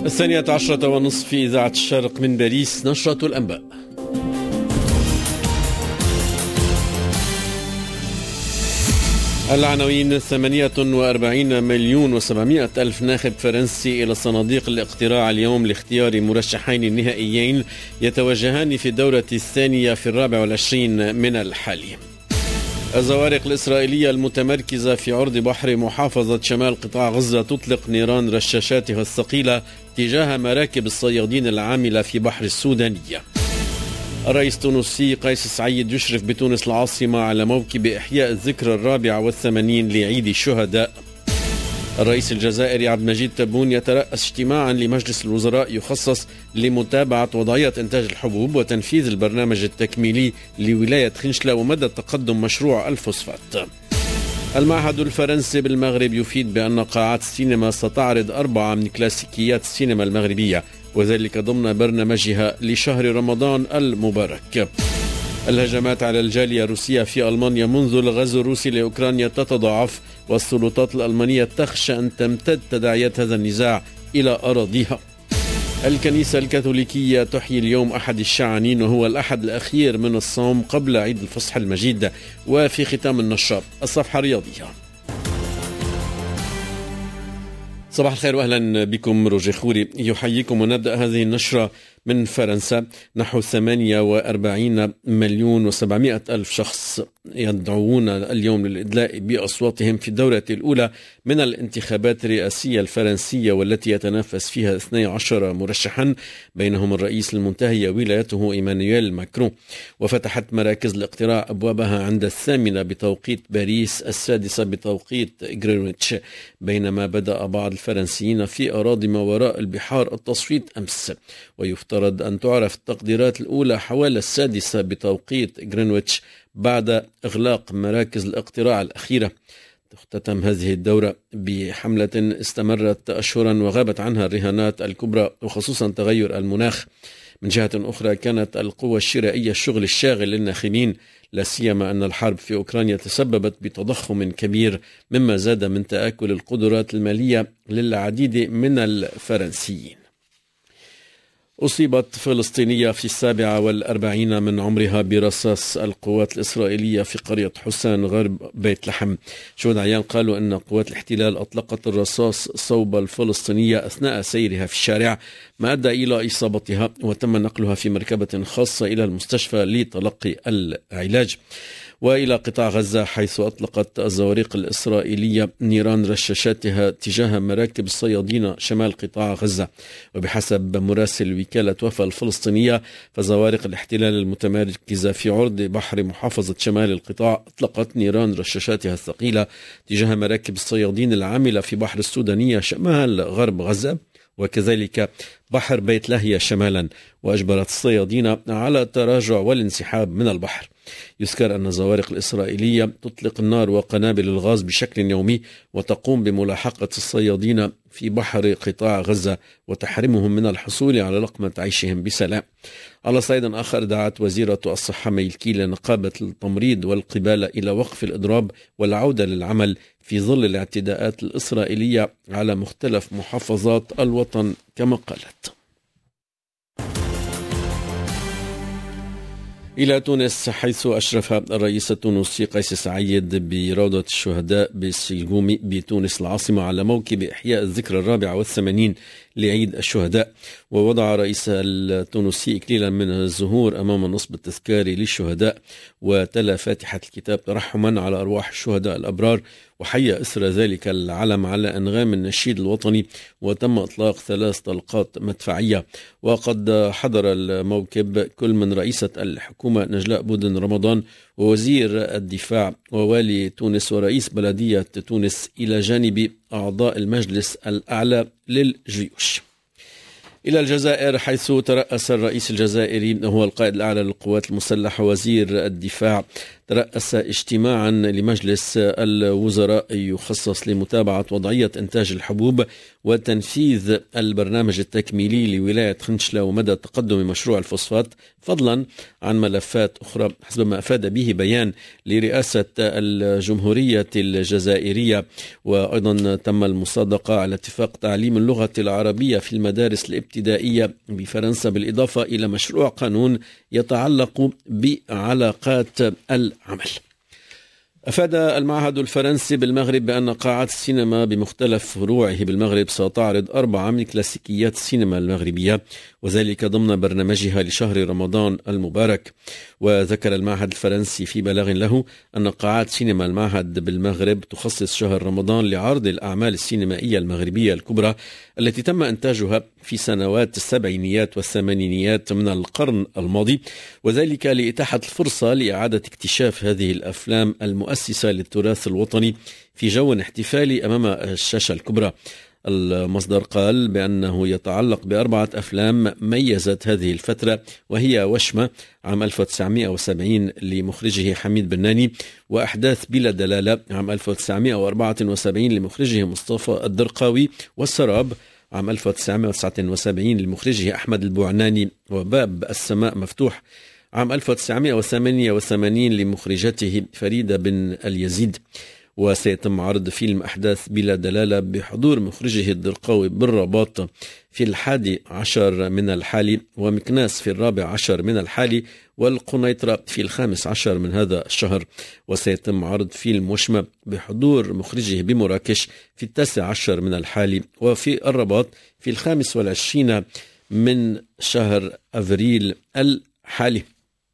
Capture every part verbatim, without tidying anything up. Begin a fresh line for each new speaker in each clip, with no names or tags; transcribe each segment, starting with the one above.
الثانية عشرة ونصف في إذاعة الشرق من باريس، نشرة الأنباء. العناوين: ثمانية وأربعين مليون وسبعمائة ألف ناخب فرنسي إلى صناديق الاقتراع اليوم لاختيار مرشحين نهائيين يتوجهان في الدورة الثانية في الرابع والعشرين من الحالي. الزوارق الإسرائيلية المتمركزة في عرض بحر محافظة شمال قطاع غزة تطلق نيران رشاشاتها الثقيلة تجاه مراكب الصيادين العاملة في بحر السودانية. الرئيس التونسي قيس سعيد يشرف بتونس العاصمة على موكب إحياء الذكرى الرابعة والثمانين لعيد الشهداء. الرئيس الجزائري عبد المجيد تبون يترأس اجتماعا لمجلس الوزراء يخصص لمتابعة وضعية إنتاج الحبوب وتنفيذ البرنامج التكميلي لولاية خنشلة ومدى تقدم مشروع الفوسفات. المعهد الفرنسي بالمغرب يفيد بأن قاعات السينما ستعرض أربعة من كلاسيكيات السينما المغربية، وذلك ضمن برنامجها لشهر رمضان المبارك. الهجمات على الجالية الروسية في ألمانيا منذ الغزو الروسي لأوكرانيا تتضاعف، والسلطات الألمانية تخشى أن تمتد تداعيات هذا النزاع إلى أراضيها. الكنيسة الكاثوليكية تحيي اليوم أحد الشعانين، وهو الأحد الأخير من الصوم قبل عيد الفصح المجيد. وفي ختام النشرة الصفحة الرياضية. صباح الخير وأهلا بكم. روجي خوري يحييكم، ونبدأ هذه النشرة من فرنسا. نحو ثمانية وأربعين مليون وسبعمائة ألف شخص يدعوون اليوم للإدلاء بأصواتهم في الدورة الأولى من الانتخابات الرئاسية الفرنسية، والتي يتنافس فيها اثني عشر مرشحا، بينهم الرئيس المنتهي ولايته إيمانويل ماكرون. وفتحت مراكز الاقتراع أبوابها عند الثامنة بتوقيت باريس، السادسة بتوقيت غرينتش، بينما بدأ بعض الفرنسيين في أراضي ما وراء البحار التصويت أمس. ويفترض أن تعرف التقديرات الأولى حوالي السادسة بتوقيت غرينتش بعد إغلاق مراكز الاقتراع الأخيرة. تختتم هذه الدورة بحملة استمرت أشهرا وغابت عنها الرهانات الكبرى، وخصوصا تغير المناخ. من جهة أخرى كانت القوة الشرائية الشغل الشاغل للناخبين، لا سيما أن الحرب في أوكرانيا تسببت بتضخم كبير، مما زاد من تآكل القدرات المالية للعديد من الفرنسيين. أصيبت فلسطينية في السابعة والأربعين من عمرها برصاص القوات الإسرائيلية في قرية حسان غرب بيت لحم. شهود عيان قالوا أن قوات الاحتلال أطلقت الرصاص صوب الفلسطينية أثناء سيرها في الشارع، ما أدى إلى إصابتها، وتم نقلها في مركبة خاصة إلى المستشفى لتلقي العلاج. وإلى قطاع غزة، حيث أطلقت الزوارق الإسرائيلية نيران رشاشاتها تجاه مراكب الصيادين شمال قطاع غزة. وبحسب مراسل وكالة وفا الفلسطينية، فزوارق الاحتلال المتمركزة في عرض بحر محافظة شمال القطاع أطلقت نيران رشاشاتها الثقيلة تجاه مراكب الصيادين العاملة في بحر السودانية شمال غرب غزة، وكذلك بحر بيت لاهيا شمالا، وأجبرت الصيادين على التراجع والانسحاب من البحر. يذكر أن الزوارق الإسرائيلية تطلق النار وقنابل الغاز بشكل يومي، وتقوم بملاحقة الصيادين في بحر قطاع غزة وتحرمهم من الحصول على لقمة عيشهم بسلام. على صعيد آخر، دعت وزيرة الصحة ميلكي لنقابة التمريض والقبالة إلى وقف الإضراب والعودة للعمل في ظل الاعتداءات الإسرائيلية على مختلف محافظات الوطن كما قالت. إلى تونس، حيث أشرف الرئيس التونسي قيس سعيد بروضة الشهداء بالسيغومي بتونس العاصمة على موكب إحياء الذكرى الرابعة والثمانين لعيد الشهداء. ووضع الرئيس التونسي إكليلا من الزهور أمام النصب التذكاري للشهداء، وتلا فاتحة الكتاب ترحما على أرواح الشهداء الأبرار، وحيا إثر ذلك العلم على أنغام النشيد الوطني، وتم إطلاق ثلاث طلقات مدفعية. وقد حضر الموكب كل من رئيسة الحكومة نجلاء بودن رمضان ووزير الدفاع ووالي تونس ورئيس بلدية تونس، إلى جانب أعضاء المجلس الأعلى للجيوش. إلى الجزائر، حيث ترأس الرئيس الجزائري هو القائد الأعلى للقوات المسلحة وزير الدفاع ترأس اجتماعا لمجلس الوزراء يخصص لمتابعة وضعية إنتاج الحبوب وتنفيذ البرنامج التكميلي لولاية خنشلة ومدى تقدم مشروع الفوسفات، فضلا عن ملفات أخرى، حسب ما أفاد به بيان لرئاسة الجمهورية الجزائرية. وأيضا تم المصادقة على اتفاق تعليم اللغة العربية في المدارس الابتدائية بفرنسا، بالإضافة إلى مشروع قانون يتعلق بعلاقات العمل. أفاد المعهد الفرنسي بالمغرب بأن قاعات السينما بمختلف فروعه بالمغرب ستعرض أربعة من كلاسيكيات السينما المغربية، وذلك ضمن برنامجها لشهر رمضان المبارك. وذكر المعهد الفرنسي في بلاغ له أن قاعات سينما المعهد بالمغرب تخصص شهر رمضان لعرض الأعمال السينمائية المغربية الكبرى التي تم إنتاجها في سنوات السبعينيات والثمانينيات من القرن الماضي، وذلك لإتاحة الفرصة لإعادة اكتشاف هذه الأفلام المؤسسة للتراث الوطني في جو احتفالي أمام الشاشة الكبرى. المصدر قال بأنه يتعلق بأربعة أفلام ميزت هذه الفترة، وهي وشمة عام ألف وتسعمائة وسبعين لمخرجه حميد بناني، وأحداث بلا دلالة عام ألف وتسعمائة وأربعة وسبعين لمخرجه مصطفى الدرقاوي، والسراب عام ألف وتسعمائة وتسعة وسبعين لمخرجه أحمد البوعناني، وباب السماء مفتوح عام ألف وتسعمائة وثمانية وثمانين لمخرجته فريدة بن اليزيد. وسيتم عرض فيلم أحداث بلا دلالة بحضور مخرجه الدرقاوي بالرباط في الحادي عشر من الحالي، ومكناس في الرابع عشر من الحالي، والقنيطرة في الخامس عشر من هذا الشهر. وسيتم عرض فيلم وشمة بحضور مخرجه بمراكش في التاسع عشر من الحالي، وفي الرباط في الخامس والعشرين من شهر أفريل الحالي.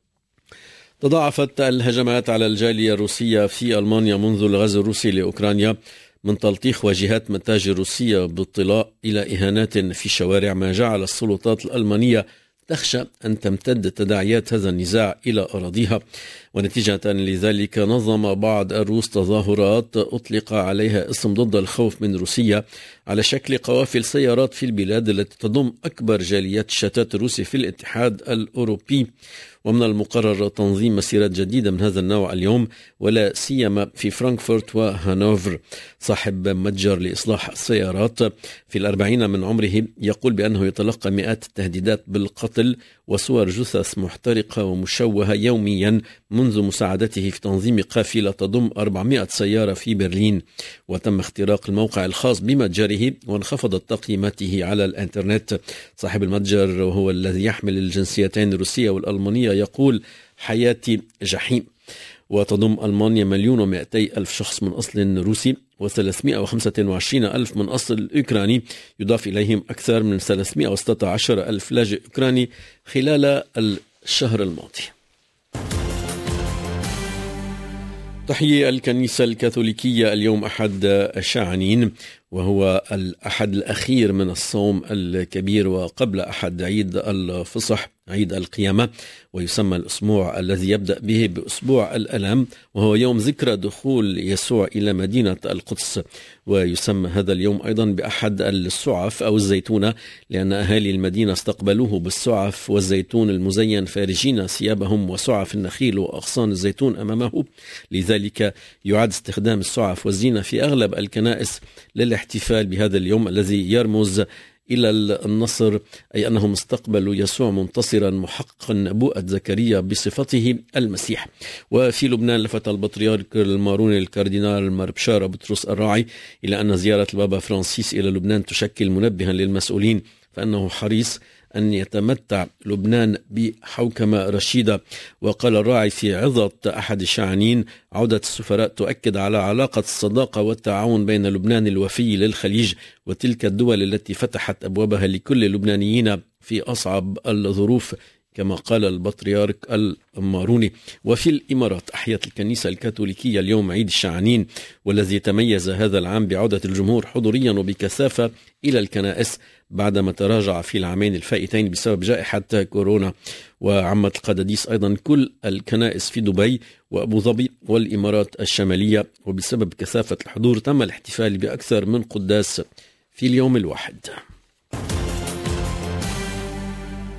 تضاعفت الهجمات على الجالية الروسية في ألمانيا منذ الغزو الروسي لأوكرانيا، من تلطيخ واجهات متاجر روسية باطلاء إلى إهانات في الشوارع، ما جعل السلطات الألمانية تخشى أن تمتد تداعيات هذا النزاع إلى أراضيها. ونتيجة لذلك نظم بعض الروس تظاهرات أطلق عليها اسم ضد الخوف من روسيا على شكل قوافل سيارات في البلاد التي تضم أكبر جاليات الشتات الروسي في الاتحاد الأوروبي. ومن المقرر تنظيم مسيرات جديدة من هذا النوع اليوم، ولا سيما في فرانكفورت وهانوفر. صاحب متجر لإصلاح السيارات في الأربعين من عمره يقول بأنه يتلقى مئات التهديدات بالقتل وصور جثث محترقة ومشوهة يوميا منذ مساعدته في تنظيم قافلة تضم أربعمائة سيارة في برلين. وتم اختراق الموقع الخاص بمتجره وانخفضت تقييماته على الانترنت. صاحب المتجر وهو الذي يحمل الجنسيتين الروسية والألمانية يقول: حياتي جحيم. وتضم ألمانيا مليون ومئتي ألف شخص من أصل روسي وثلاثمائة وخمسة وعشرين ألف من أصل أوكراني، يضاف إليهم أكثر من ثلاثمائة وستة عشر ألف لاجئ أوكراني خلال الشهر الماضي. تحيي الكنيسة الكاثوليكية اليوم أحد الشعانين، وهو الأحد الأخير من الصوم الكبير وقبل أحد عيد الفصح، عيد القيامة، ويسمى الأسبوع الذي يبدأ به بأسبوع الألم، وهو يوم ذكرى دخول يسوع إلى مدينة القدس. ويسمى هذا اليوم أيضا بأحد السعف أو الزيتونة، لأن أهالي المدينة استقبلوه بالسعف والزيتون المزين فارجين ثيابهم وسعف النخيل وأغصان الزيتون أمامه. لذلك يعد استخدام السعف والزينة في أغلب الكنائس للاحتفال بهذا اليوم الذي يرمز إلى النصر، أي أنهم استقبلوا يسوع منتصرا محققا نبوءة زكريا بصفته المسيح. وفي لبنان لفت البطريرك الماروني الكاردينال مربشارة بطرس الراعي إلى أن زيارة البابا فرانسيس إلى لبنان تشكل منبها للمسؤولين، فأنه حريص أن يتمتع لبنان بحوكمة رشيدة. وقال الراعي في عظة أحد الشعانين: عودة السفراء تؤكد على علاقة الصداقة والتعاون بين لبنان الوفي للخليج وتلك الدول التي فتحت أبوابها لكل اللبنانيين في أصعب الظروف، كما قال البطريرك الماروني. وفي الإمارات أحيت الكنيسة الكاثوليكية اليوم عيد الشعانين، والذي تميز هذا العام بعودة الجمهور حضوريا وبكثافة إلى الكنائس بعدما تراجع في العامين الفائتين بسبب جائحة كورونا. وعمت القداديس أيضا كل الكنائس في دبي وأبو ظبي والإمارات الشمالية، وبسبب كثافة الحضور تم الاحتفال بأكثر من قداس في اليوم الواحد.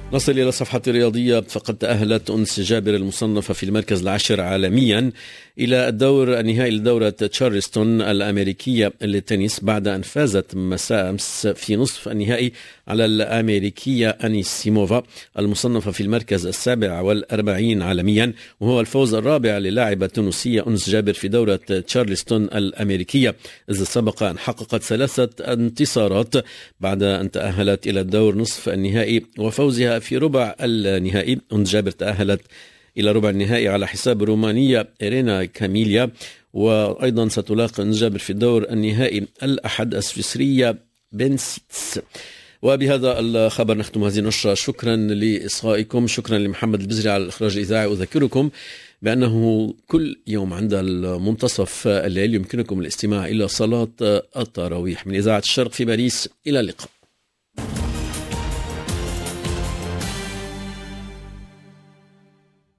نصل إلى صفحة رياضية. فقد تأهلت أنس جابر المصنفة في المركز العاشر عالميا إلى الدور النهائي لدورة تشارلستون الأمريكية للتنس بعد أن فازت مساء أمس في نصف النهائي على الأمريكية أنيسيموفا المصنفة في المركز السابع والأربعين عالميا، وهو الفوز الرابع للاعبة التونسية أنس جابر في دورة تشارلستون الأمريكية، إذ سبق أن حققت ثلاثة انتصارات بعد أن تأهلت إلى الدور نصف النهائي وفوزها في ربع النهائي. أنس جابر تأهلت إلى ربع النهائي على حساب رومانية إيرينا كاميليا، وأيضا ستلاقي أنس جابر في الدور النهائي الأحد السويسرية بنسيتس. وبهذا الخبر نختم هذه النشرة. شكرا لإصغائكم، شكرا لمحمد البزري على الإخراج الإذاعي. أذكركم بأنه كل يوم عند المنتصف الليل يمكنكم الاستماع إلى صلاة التراويح من إذاعة الشرق في باريس. إلى اللقاء.